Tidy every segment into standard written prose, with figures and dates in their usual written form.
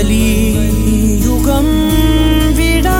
யுகம் விடா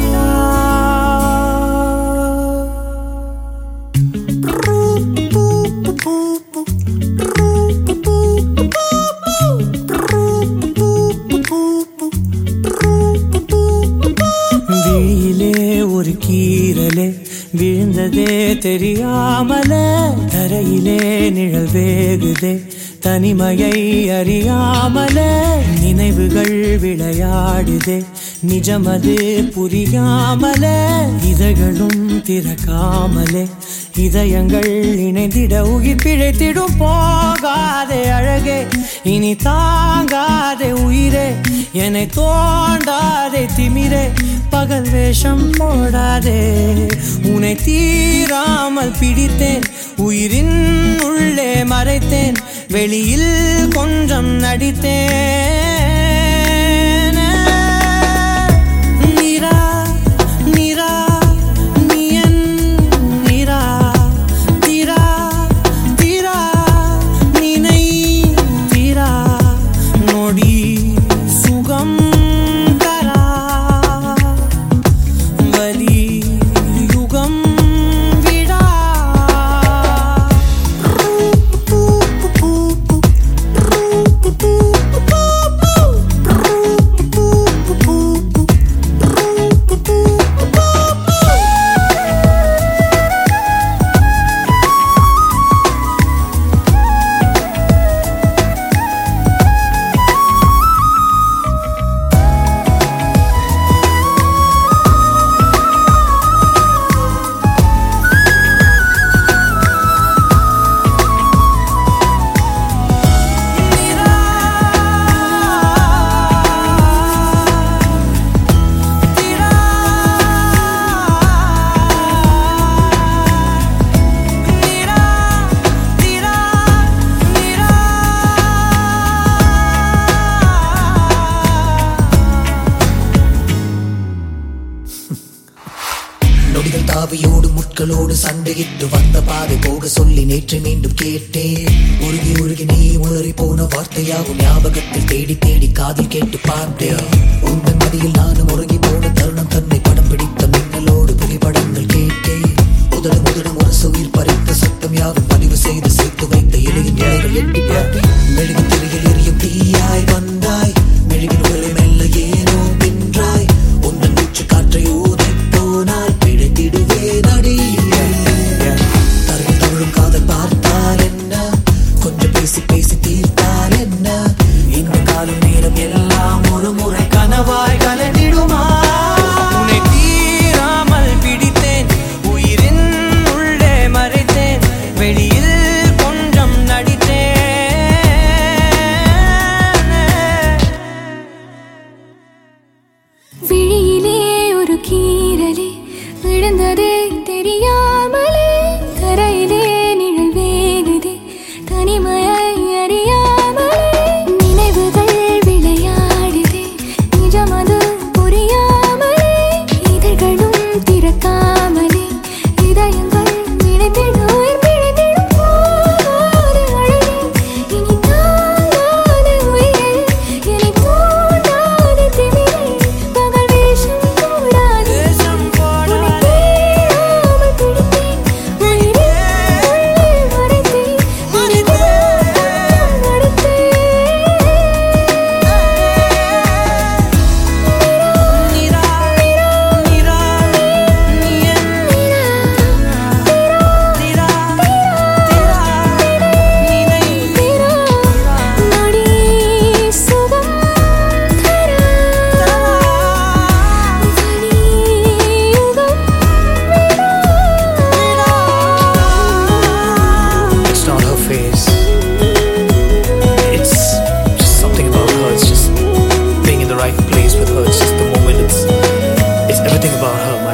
விழியிலே ஒரு கீறலே விழுந்ததே தெரியாமலே தரையிலே நிழல் வேகுதே தனிமையை அறியாமலே நினைவுகள் விளையாடுதே நிஜமது புரியாமலே இதழ்களும் திறக்காமலே இதயங்கள் இணைந்திட உயிர் பிழைத்திடும் போகாதே அழகே இனி தாங்காதே உயிரே என்னை தோண்டாதே திமிரே பகல் வேஷம் போடாதே உன்னை தீராமல் பிடித்தேன் உயிரின் உள்ளே மறைத்தேன் வெளியில் கொஞ்சம் நடித்தேன் நீரா நீரா நீயன் நீரா தீரா தீரா நினை தீரா நொடி சுகம் தரா வலி யுகம் நொடிகள் தாவியோடு முட்களோடு சண்டையிட்டு வந்த பாதை போக சொல்லி நேற்று மீண்டும் கேட்டேன் உருகி உருகி நீ உளறி போன வார்த்தையாகும் ஞாபகத்தில் தேடி தேடி காதில் கேட்டு பார்த்தேன் உங்கள் மதியில் நானும் உறங்கி போன தருணம் தன்னை படம் பிடித்த மின்னலோடு புகைப்படங்கள் கேட்டேன் முதலும் முதலும் ஒரு உயிர் பறித்த சத்தம் யாவும் பதிவு செய்து சேர்த்து வைத்த எளிய நிலைகள் எட்டி பார்த்தேன் மெழுகு திரையில் எரியும் தீயாய் வந்தாய் மெழுகின் உடலை மெல்ல ஏனோ வென்றாய் உங்கள் மூச்சு காற்றை ஊதை போனாய் தருளும் காதல் பார்த்தால் என்ன கொஞ்சம் பேசி பேசி தீர்த்தால் என்ன இந்த காலம் நேரம் எல்லாம் ஒரு முறை கனவாய் கலந்திடுமா உன்னை தீராமல் பிடித்தேன் உயிரின் உள்ளே மறைத்தேன் வெளியில் கொஞ்சம் நடித்தேன் விழியிலே ஒரு கீறலே விழுந்ததே தெரியாமலே தரையிலே நிழல் வேகுதே தனிமையை அறியாமலே நினைவுகள் விளையாடுதே நிஜமது புரியாமலே இதழ்களும் திறக்காமலே இதயங்கள் இணைந்திட உயிர் பிழைத்திடும் போகாதே அழகே இனி தாங்காதே உயிரே என்னை தோண்டாதே திமிரே பகல் வேஷம் போடாதே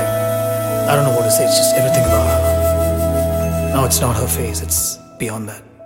I don't know what to say, it's just everything about her. No, it's not her face, it's beyond that.